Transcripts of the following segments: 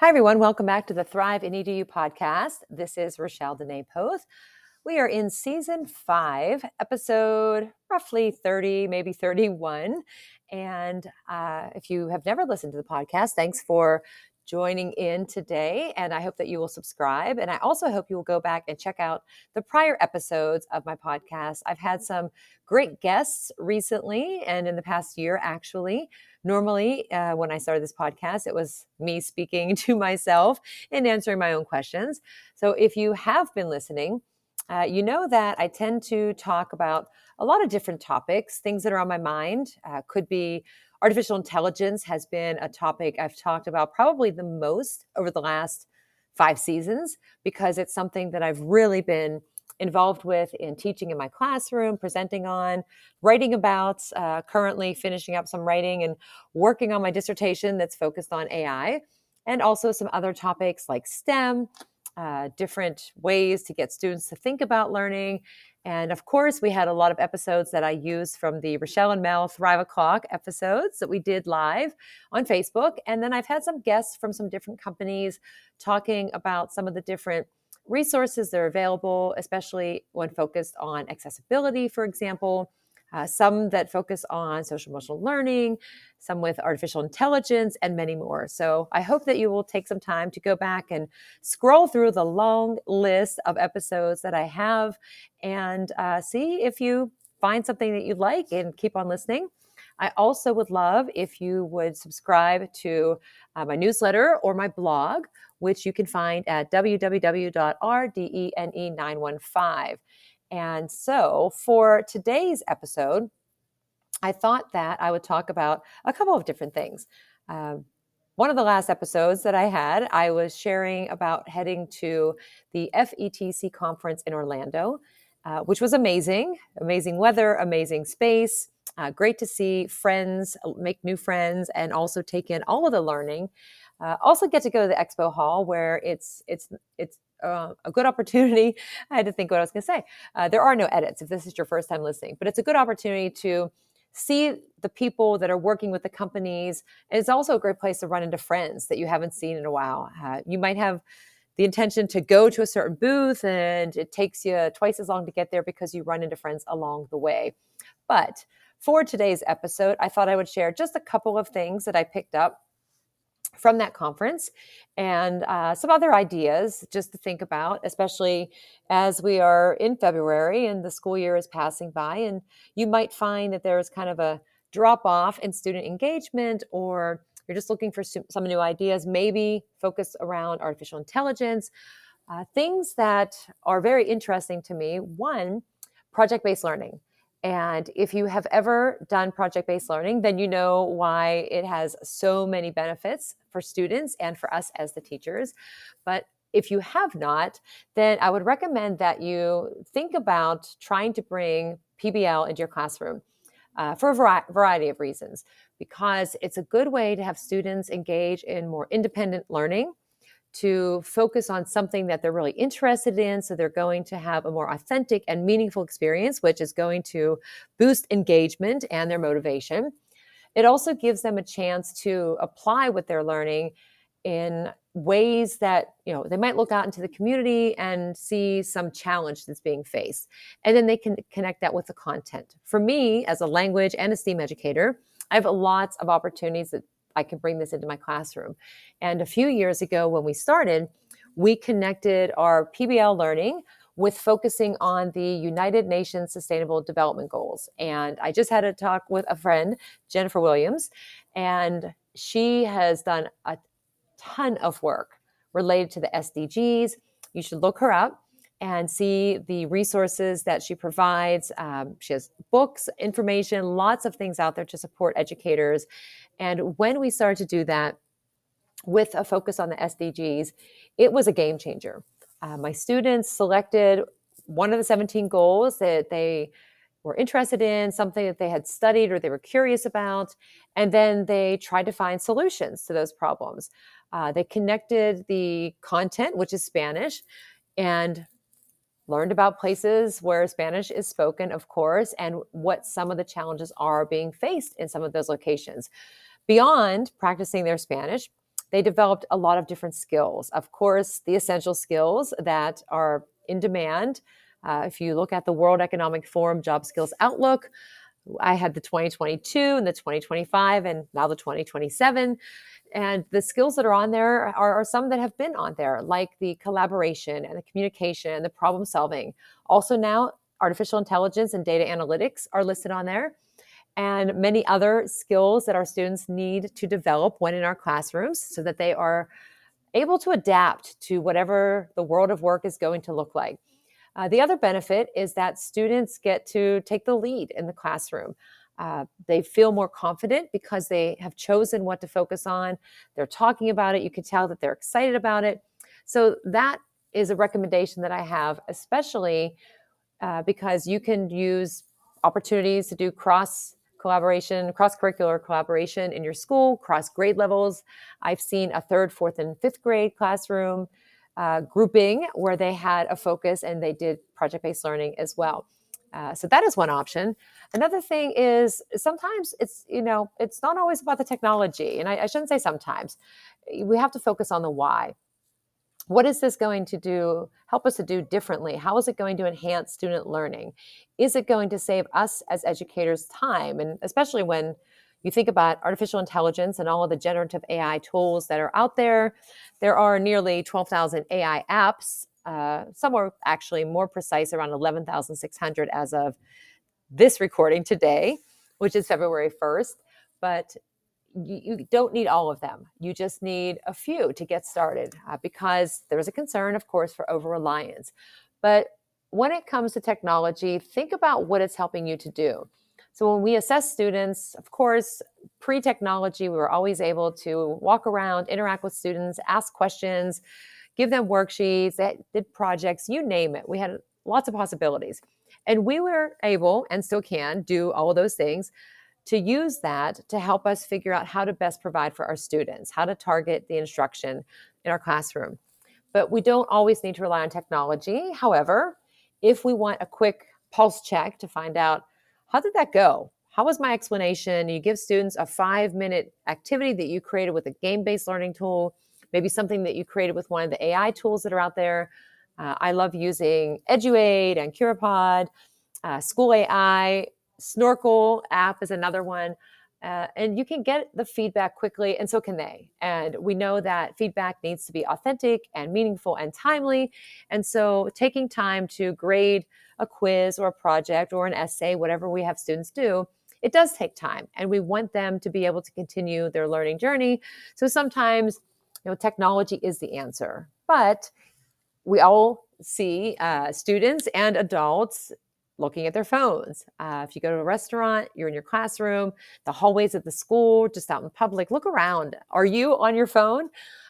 Hi, everyone. Welcome back to the Thrive in EDU podcast. This is Rochelle Dene Poth. We are in season 5, episode roughly 30, maybe 31. And if you have never listened to the podcast, thanks for joining in today. And I hope that you will subscribe. And I also hope you will go back and check out the prior episodes of my podcast. I've had some great guests recently and in the past year, actually. Normally, when I started this podcast, it was me speaking to myself and answering my own questions. So if you have been listening, you know that I tend to talk about a lot of different topics, things that are on my mind. Could be artificial intelligence has been a topic I've talked about probably the most over the last 5 seasons because it's something that I've really been involved with in teaching in my classroom, presenting on, writing about, currently finishing up some writing and working on my dissertation that's focused on AI, and also some other topics like STEM, different ways to get students to think about learning. And of course, we had a lot of episodes that I used from the Rochelle and Mel Thrive O'Clock episodes that we did live on Facebook. And then I've had some guests from some different companies talking about some of the different resources that are available, especially when focused on accessibility, for example. Some that focus on social emotional learning, some with artificial intelligence, and many more. So I hope that you will take some time to go back and scroll through the long list of episodes that I have and see if you find something that you like and keep on listening. I also would love if you would subscribe to my newsletter or my blog, which you can find at www.rdene915. And so for today's episode, I thought that I would talk about a couple of different things. One of the last episodes that I had, I was sharing about heading to the FETC conference in Orlando, which was amazing. Amazing weather, amazing space. Great to see friends, make new friends, and also take in all of the learning. Also get to go to the expo hall where it's a good opportunity. I had to think what I was going to say. There are no edits if this is your first time listening, but it's a good opportunity to see the people that are working with the companies. And it's also a great place to run into friends that you haven't seen in a while. You might have the intention to go to a certain booth and it takes you twice as long to get there because you run into friends along the way. But for today's episode, I thought I would share just a couple of things that I picked up from that conference and some other ideas just to think about, especially as we are in February and the school year is passing by. And you might find that there's kind of a drop off in student engagement, or you're just looking for some new ideas, maybe focus around artificial intelligence, things that are very interesting to me. One, project-based learning. And if you have ever done project-based learning, then you know why it has so many benefits for students and for us as the teachers. But if you have not, then I would recommend that you think about trying to bring PBL into your classroom for a variety of reasons, because it's a good way to have students engage in more independent learning, to focus on something that they're really interested in. So they're going to have a more authentic and meaningful experience, which is going to boost engagement and their motivation. It also gives them a chance to apply what they're learning in ways that, they might look out into the community and see some challenge that's being faced. And then they can connect that with the content. For me, as a language and a STEAM educator, I have lots of opportunities that I can bring this into my classroom. And a few years ago when we started, we connected our PBL learning with focusing on the United Nations Sustainable Development Goals. And I just had a talk with a friend, Jennifer Williams, and she has done a ton of work related to the SDGs. You should look her up and see the resources that she provides. She has books, information, lots of things out there to support educators. And when we started to do that with a focus on the SDGs, it was a game changer. My students selected one of the 17 goals that they were interested in, something that they had studied or they were curious about, and then they tried to find solutions to those problems. They connected the content, which is Spanish, and learned about places where Spanish is spoken, of course, and what some of the challenges are being faced in some of those locations. Beyond practicing their Spanish, they developed a lot of different skills. Of course, the essential skills that are in demand. If you look at the World Economic Forum Job Skills Outlook, I had the 2022 and the 2025 and now the 2027. And the skills that are on there are some that have been on there, like the collaboration and the communication and the problem solving. Also now, artificial intelligence and data analytics are listed on there, and many other skills that our students need to develop when in our classrooms so that they are able to adapt to whatever the world of work is going to look like. The other benefit is that students get to take the lead in the classroom. They feel more confident because they have chosen what to focus on. They're talking about it. You can tell that they're excited about it. So that is a recommendation that I have, especially because you can use opportunities to do cross-curricular collaboration in your school, cross grade levels. I've seen a 3rd, 4th, and 5th grade classroom grouping where they had a focus and they did project-based learning as well. So that is one option. Another thing is sometimes it's not always about the technology. And I shouldn't say sometimes. We have to focus on the why. What is this going to help us to do differently? How is it going to enhance student learning? Is it going to save us as educators time? And especially when you think about artificial intelligence and all of the generative AI tools that are out there, there are nearly 12,000 AI apps. Some are actually more precise, around 11,600 as of this recording today, which is February 1st. But you don't need all of them. You just need a few to get started because there is a concern, of course, for over-reliance. But when it comes to technology, think about what it's helping you to do. So when we assess students, of course, pre-technology, we were always able to walk around, interact with students, ask questions, give them worksheets, they did projects, you name it. We had lots of possibilities. And we were able, and still can, do all of those things to use that to help us figure out how to best provide for our students, how to target the instruction in our classroom. But we don't always need to rely on technology. However, if we want a quick pulse check to find out, how did that go? How was my explanation? You give students a 5-minute activity that you created with a game-based learning tool, maybe something that you created with one of the AI tools that are out there. I love using Eduaid and Curipod, School AI, Snorkel app is another one. And you can get the feedback quickly, and so can they. And we know that feedback needs to be authentic and meaningful and timely. And so taking time to grade a quiz or a project or an essay, whatever we have students do, it does take time. And we want them to be able to continue their learning journey. So sometimes, technology is the answer. But we all see students and adults looking at their phones. If you go to a restaurant, you're in your classroom, the hallways at the school, just out in public, look around. Are you on your phone?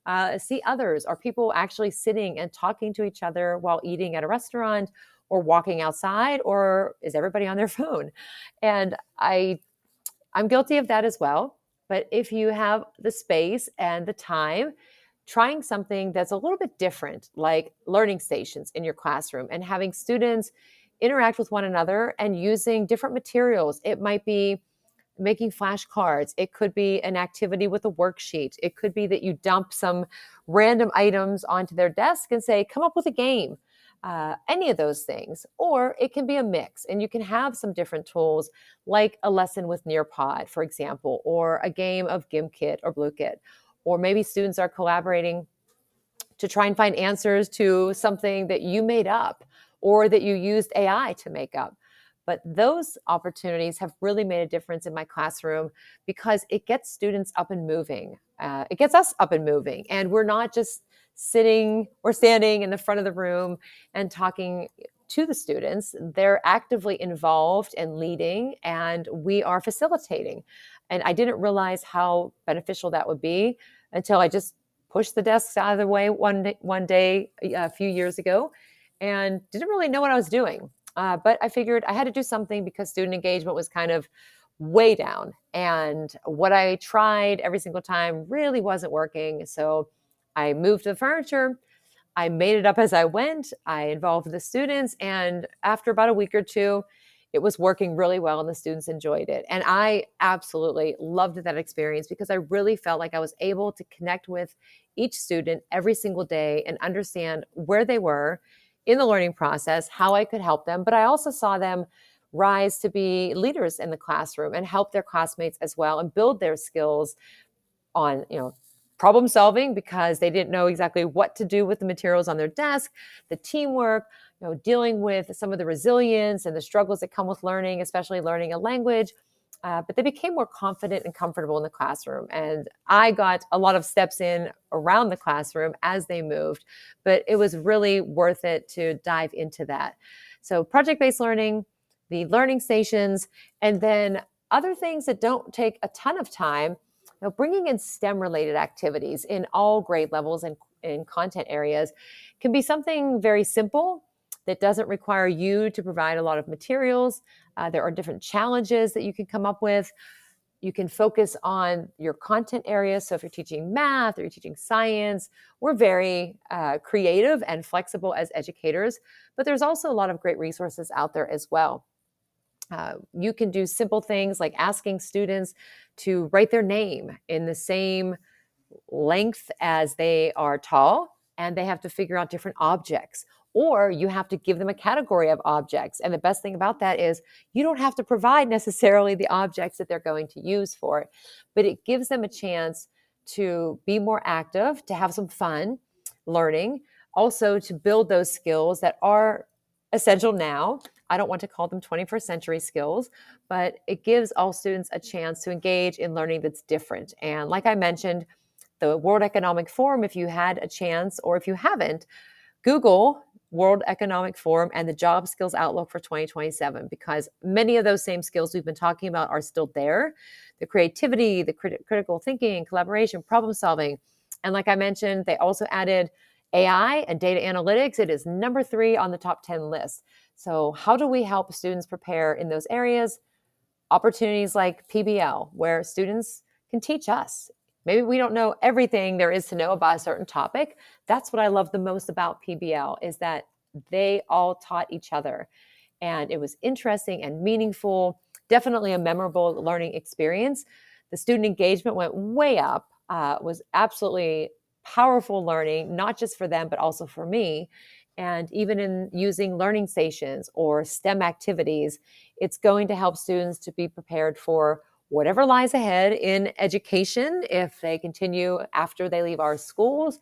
See others. Are people actually sitting and talking to each other while eating at a restaurant or walking outside, or is everybody on their phone? And I'm guilty of that as well. But if you have the space and the time, trying something that's a little bit different, like learning stations in your classroom and having students interact with one another and using different materials. It might be making flashcards. It could be an activity with a worksheet. It could be that you dump some random items onto their desk and say, come up with a game. Any of those things. Or it can be a mix, and you can have some different tools like a lesson with Nearpod, for example, or a game of GimKit or BlueKit. Or maybe students are collaborating to try and find answers to something that you made up or that you used AI to make up. But those opportunities have really made a difference in my classroom because it gets students up and moving. It gets us up and moving. And we're not just sitting or standing in the front of the room and talking to the students. They're actively involved and leading, and we are facilitating. And I didn't realize how beneficial that would be until I just pushed the desks out of the way one day a few years ago and didn't really know what I was doing. But I figured I had to do something because student engagement was kind of way down. And what I tried every single time really wasn't working. So I moved the furniture. I made it up as I went. I involved the students. And after about a week or two, it was working really well and the students enjoyed it. And I absolutely loved that experience because I really felt like I was able to connect with each student every single day and understand where they were in the learning process, how I could help them. But I also saw them rise to be leaders in the classroom and help their classmates as well and build their skills on, problem solving because they didn't know exactly what to do with the materials on their desk, the teamwork, dealing with some of the resilience and the struggles that come with learning, especially learning a language. But they became more confident and comfortable in the classroom. And I got a lot of steps in around the classroom as they moved, but it was really worth it to dive into that. So project-based learning, the learning stations, and then other things that don't take a ton of time, bringing in STEM-related activities in all grade levels and in content areas can be something very simple that doesn't require you to provide a lot of materials. There are different challenges that you can come up with. You can focus on your content areas. So if you're teaching math or you're teaching science, we're very creative and flexible as educators, but there's also a lot of great resources out there as well. You can do simple things like asking students to write their name in the same length as they are tall, and they have to figure out different objects. Or you have to give them a category of objects. And the best thing about that is you don't have to provide necessarily the objects that they're going to use for it, but it gives them a chance to be more active, to have some fun learning, also to build those skills that are essential now. I don't want to call them 21st century skills, but it gives all students a chance to engage in learning that's different. And like I mentioned, the World Economic Forum, if you had a chance, or if you haven't, Google World Economic Forum and the Job Skills Outlook for 2027, because many of those same skills we've been talking about are still there. The creativity, the critical thinking, collaboration, problem solving. And like I mentioned, they also added AI and data analytics. It is number 3 on the top 10 list. So how do we help students prepare in those areas? Opportunities like PBL, where students can teach us. Maybe we don't know everything there is to know about a certain topic. That's what I love the most about PBL, is that they all taught each other. And it was interesting and meaningful, definitely a memorable learning experience. The student engagement went way up, was absolutely powerful learning, not just for them, but also for me. And even in using learning stations or STEM activities, it's going to help students to be prepared for whatever lies ahead in education if they continue after they leave our schools,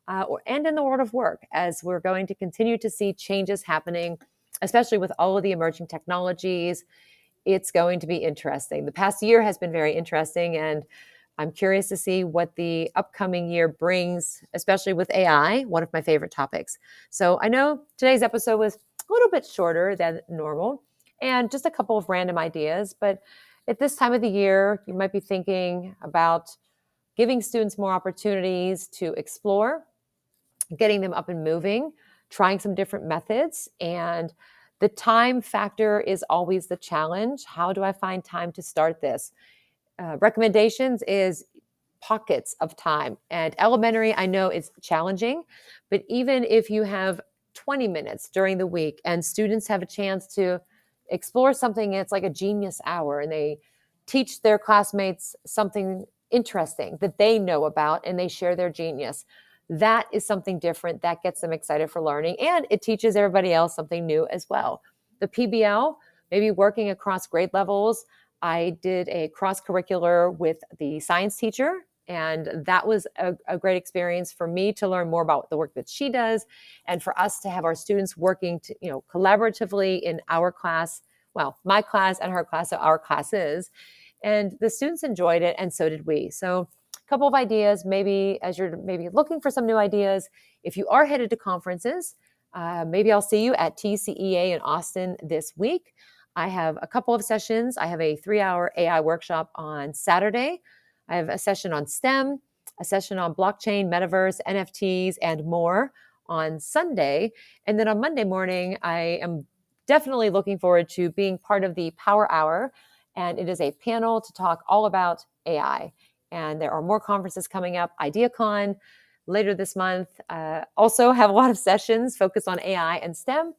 and in the world of work, as we're going to continue to see changes happening, especially with all of the emerging technologies. It's going to be interesting. The past year has been very interesting, and I'm curious to see what the upcoming year brings, especially with AI, one of my favorite topics. So I know today's episode was a little bit shorter than normal and just a couple of random ideas, but at this time of the year, you might be thinking about giving students more opportunities to explore, getting them up and moving, trying some different methods. And the time factor is always the challenge. How do I find time to start this? Recommendations is pockets of time. And elementary, I know it's challenging, but even if you have 20 minutes during the week and students have a chance to explore something, it's like a genius hour, and they teach their classmates something interesting that they know about and they share their genius. That is something different that gets them excited for learning, and it teaches everybody else something new as well. The PBL, maybe working across grade levels. I did a cross-curricular with the science teacher, and that was a great experience for me to learn more about the work that she does, and for us to have our students working to, collaboratively in our class, well, my class and her class, so our classes, and the students enjoyed it, and so did we. So a couple of ideas, maybe as you're maybe looking for some new ideas, if you are headed to conferences, maybe I'll see you at TCEA in Austin this week. I have a couple of sessions. I have a 3-hour AI workshop on Saturday. I have a session on STEM, a session on blockchain, metaverse, NFTs, and more on Sunday. And then on Monday morning, I am definitely looking forward to being part of the Power Hour. And it is a panel to talk all about AI. And there are more conferences coming up. IdeaCon later this month. Also have a lot of sessions focused on AI and STEM.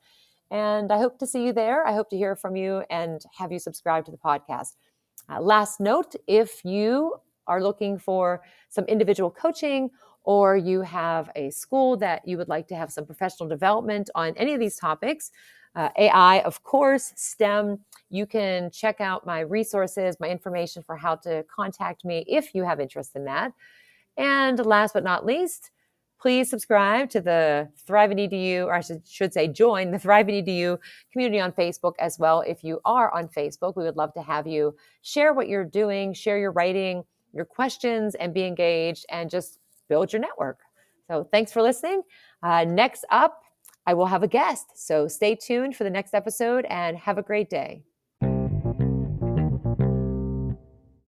And I hope to see you there. I hope to hear from you and have you subscribe to the podcast. Last note, if you are looking for some individual coaching, or you have a school that you would like to have some professional development on any of these topics, AI, of course, STEM, you can check out my resources, my information for how to contact me if you have interest in that. And last but not least, please subscribe to the Thrive in EDU, or I should say join the Thrive in EDU community on Facebook as well. If you are on Facebook, we would love to have you share what you're doing, share your writing, your questions, and be engaged and just build your network. So thanks for listening. Next up, I will have a guest. So stay tuned for the next episode and have a great day.